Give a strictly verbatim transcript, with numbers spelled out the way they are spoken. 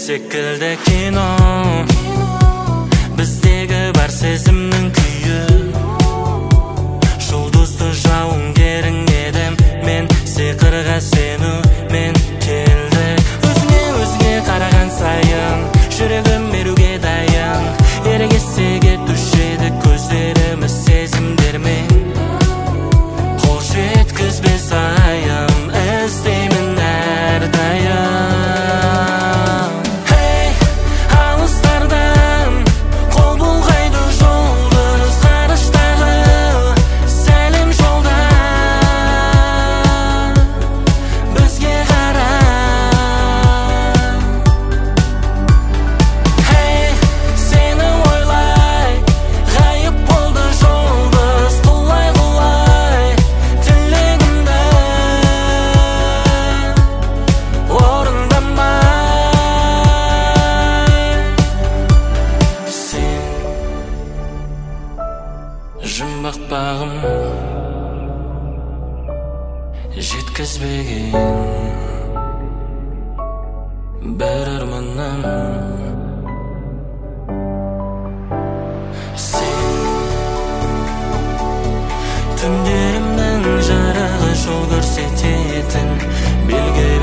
секілді кино, біздегі бар сезімнің күйі. Жұлдызды жауынгерің едім мен, сиқырға сену мен келдік. Өзіңе өзіңе қараған сайын жүрегім беруге дайын, ерегессе кетуші еді көздеріміз сезімдермен. Қол жеткізбес айым, іздеймін әрдайым. Hey, алыстардан қол бұлғайды жұлдыз ғарыштағы сәлем жолда бізге қарап. Hey, сені ойлай ғайып болды жұлдыз, құлай құлай тілегімді орындамай. Сен жұмбақ бағым жеткізбеген бір арманым. Сен түндерімнің жарығы, жол көрсететін белгі